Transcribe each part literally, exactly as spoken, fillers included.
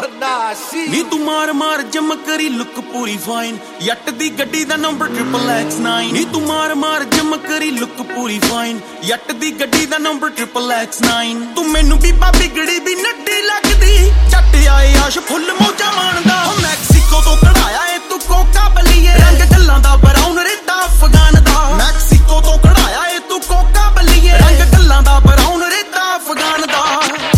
ਬਰਦਾਸ਼ੀ ਨੀ ਤੂੰ ਮਾਰ ਮਾਰ ਜਮ ਕਰੀ ਲੁੱਕ ਪੂਰੀ ਫਾਈਨ ਯੱਟ ਦੀ ਗੱਡੀ ਦਾ ਨੰਬਰ ਟ੍ਰਿਪਲ ਐਕਸ ਨਾਈਨ ਨੀ ਤੂੰ ਮਾਰ ਮਾਰ ਜਮ ਕਰੀ ਲੁੱਕ ਪੂਰੀ ਫਾਈਨ ਯੱਟ ਦੀ ਗੱਡੀ ਦਾ ਨੰਬਰ ਟ੍ਰਿਪਲ ਐਕਸ ਨਾਈਨ ਤੂੰ ਮੈਨੂੰ ਵੀ ਬਾ ਬਿਗੜੀ ਵੀ ਨੱਡੀ ਲੱਗਦੀ ਜੱਟ ਆਏ ਆਸ਼ ਫੁੱਲ ਮੌਜਾਂ ਮਾਣਦਾ ਮੈਕਸੀਕੋ ਤੋਂ ਕਢਾਇਆ ਏ ਤੂੰ ਕੋਕਾ ਬਲੀਏ ਰੰਗ ਗੱਲਾਂ ਦਾ ਬਰਾਊਨ ਰੇਤਾ ਅਫਗਾਨ ਦਾ ਮੈਕਸੀਕੋ ਤੋਂ ਕਢਾਇਆ ਏ ਤੂੰ ਕੋਕਾ ਬਲੀਏ ਰੰਗ ਗੱਲਾਂ ਦਾ ਬਰਾਊਨ ਰੇਤਾ ਅਫਗਾਨ ਦਾ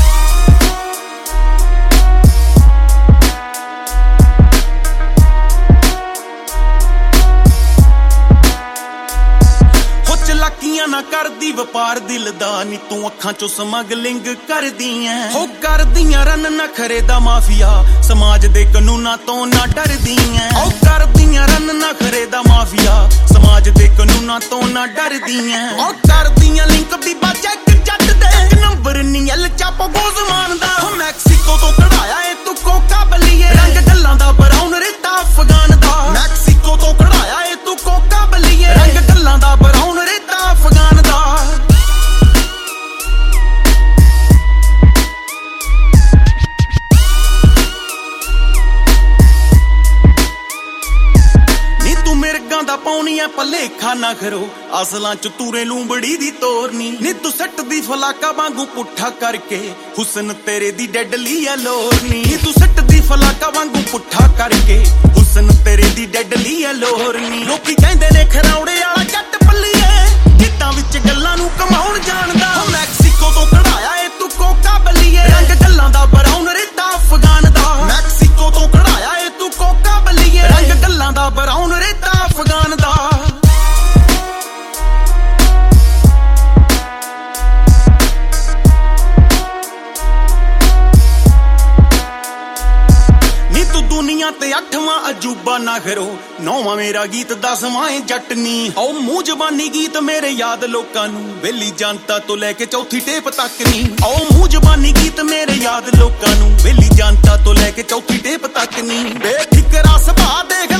ਚਲਾਕੀਆਂ ਨਾ ਕਰਦੀ ਵਪਾਰ ਦਿਲ ਦਾ ਨੀ ਤੂੰ ਅੱਖਾਂ ਚੋਂ ਸਮਗਲਿੰਗ ਕਰਦੀ ਐ ਹੋ ਕਰਦੀਆਂ ਰਨ ਨਖਰੇ ਦਾ ਮਾਫੀਆ ਸਮਾਜ ਦੇ ਕਾਨੂੰਨਾਂ ਤੋਂ ਨਾ ਡਰਦੀ ਐ ਹੋ ਕਰਦੀਆਂ ਰਨ ਨਖਰੇ ਦਾ ਮਾਫੀਆ ਸਮਾਜ ਦੇ ਕਾਨੂੰਨਾਂ ਤੋਂ ਨਾ ਡਰਦੀ ਐ ਹੋ ਕਰਦੀਆਂ ਲਿੰਕ ਬੀਬਾ ਚੈੱਕ ਜੱਟ ਦੇ ਇੱਕ ਨੰਬਰ ਨੀ ਐਲ ਚਾਪੋ ਗੋਜ਼ ਮਾਨਦਾ ਹੋ ਮੈਕਸੀਕੋ ਤੋਂ ਕਢਾਇਆ ਏ ਤੂੰ ਕੋਕਾ ਬਲੀਏ ਰੰਗ ਗੱਲਾਂ ਦਾ ਬਰਾਊਨ ਰੇਤਾ ਅਫਗਾਨ ਦਾ ਮੈਕਸੀਕੋ ਤੋਂ ਕਢਾਇਆ ਏ ਤੂੰ ਕੋਕਾ ਬਲੀਏ ਰੰਗ ਗੱਲਾਂ ਦਾ ਬਰਾਊਨ ਰੇਤਾ ਅਫਗਾਨ ਦਾ ਨੀ ਤੂੰ ਮਿਰਗਾਂ ਦਾ ਪਾਉਣੀ ਐ ਭਲੇਖਾ ਨਾ ਕਰੋ ਅਸਲਾਂ ਚ ਤੂਰੇ ਲੂੰਬੜੀ ਦੀ ਤੋਰਨੀ ਨੀ ਤੂੰ ਸੱਟ ਦੀ ਫਲਾਕਾ ਵਾਂਗੂ ਪੁੱਠਾ ਕਰਕੇ ਹੁਸਨ ਤੇਰੇ ਦੀ ਡੈਡਲੀ ਐ ਲੋਰਨੀ ਨੀ ਤੂੰ ਸੱਟ ਦੀ ਫਲਾਕਾ ਵਾਂਗੂ ਪੁੱਠਾ ਕਰਕੇ ਹੁਸਨ ਤੇਰੇ ਦੀ ਡੈਡਲੀ ਐ ਲੋਰਨੀ ਲੋਕੀ ਕਹਿੰਦੇ ਨੇ ਖਰੌੜੇ ਵਾਲਾ ਜੱਟ ਪੱਲੀਏ ਗੀਤਾਂ ਵਿੱਚ ਗੱਲਾਂ ਨੂੰ ਕਮਾਉਣ ਜਾਣਦਾ ਮੈਕਸੀਕੋ ਤੋਂ ਕਢਾਇਆ ਏ ਤੂੰ ਕੋਕਾ ਬਲੀਏ ਰੰਗ ਗੱਲਾਂ ਦਾ ਬਰਾਊਨ ਰੇਤਾ ਅਫਗਾਨ ਦਾ ਮੈਕਸੀਕੋ ਤੋਂ ਕਢਾਇਆ ਏ ਤੂੰ ਕੋਕਾ ਬਲੀਏ ਰੰਗ ਗੱਲਾਂ ਦਾ ਬਰਾਊਨ ਰੇਤਾ ਅਫਗਾਨ ਦਾ ਦੁਨੀਆ ਤੇ ਅੱਠਵਾਂ ਅਜੂਬਾ ਨਾ ਕਰੋ ਨੌਵਾਂ ਮੇਰਾ ਗੀਤ ਦਸਵਾਂ ਏ ਜੱਟਨੀ ਓ ਮੂੰਹ ਜ਼ਬਾਨੀ ਗੀਤ ਮੇਰੇ ਯਾਦ ਲੋਕਾਂ ਨੂੰ ਵੇਲੀ ਜਨਤਾ ਤੋਂ ਲੈ ਕੇ ਚੌਥੀ ਟੇਪ ਤੱਕ ਨੀ ਓ ਮੂੰਹ ਜ਼ਬਾਨੀ ਗੀਤ ਮੇਰੇ ਯਾਦ ਲੋਕਾਂ ਨੂੰ ਵੇਲੀ ਜਨਤਾ ਤੋਂ ਲੈ ਕੇ ਚੌਥੀ ਟੇਪ ਤੱਕ ਨੀ ਬੇਫਿਕਰਾ ਸੁਭਾਅ ਦੇਖ